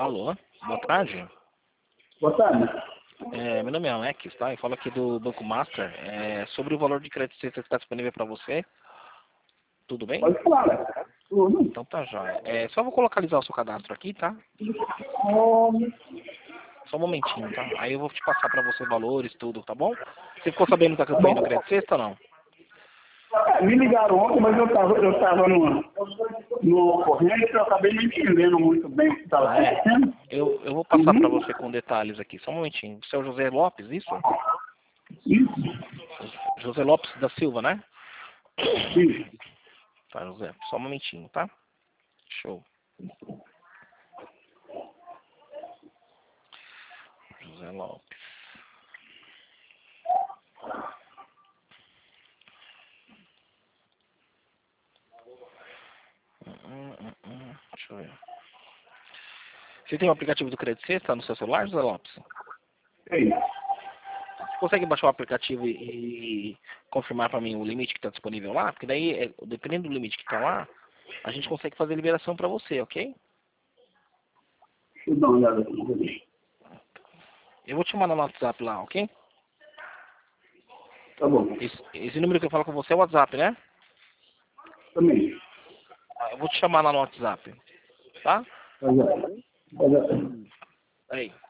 Alô, boa tarde. Boa tarde. Meu nome é Alex, tá? Eu falo aqui do Banco Master. Sobre o valor de crédito que está disponível para você. Tudo bem? Pode falar, né? Tudo. Então tá jóia. Só vou localizar o seu cadastro aqui, tá? Só um momentinho, tá? Aí eu vou te passar para você valores, tudo, tá bom? Você ficou sabendo da campanha do Crédito Sexta ou não? Me ligaram ontem, mas eu tava no ocorrência, eu acabei não entendendo muito bem o que estava acontecendo. Eu vou passar para você com detalhes aqui. Só um momentinho. Você é o José Lopes, isso? Isso. José Lopes da Silva, né? Isso. Tá, José. Só um momentinho, tá? Show. José Lopes. Deixa eu ver. Você tem o aplicativo do Crédito Sexta no seu celular, José Lopes? Sim. Você consegue baixar o aplicativo e confirmar para mim o limite que está disponível lá? Porque daí, dependendo do limite que está lá, a gente consegue fazer liberação para você, ok? Deixa eu dar uma olhada aqui. Eu vou te mandar no WhatsApp lá, ok? Tá bom. Esse número que eu falo com você é o WhatsApp, né? Também. Eu vou te chamar lá no WhatsApp, tá? Tá. Aí.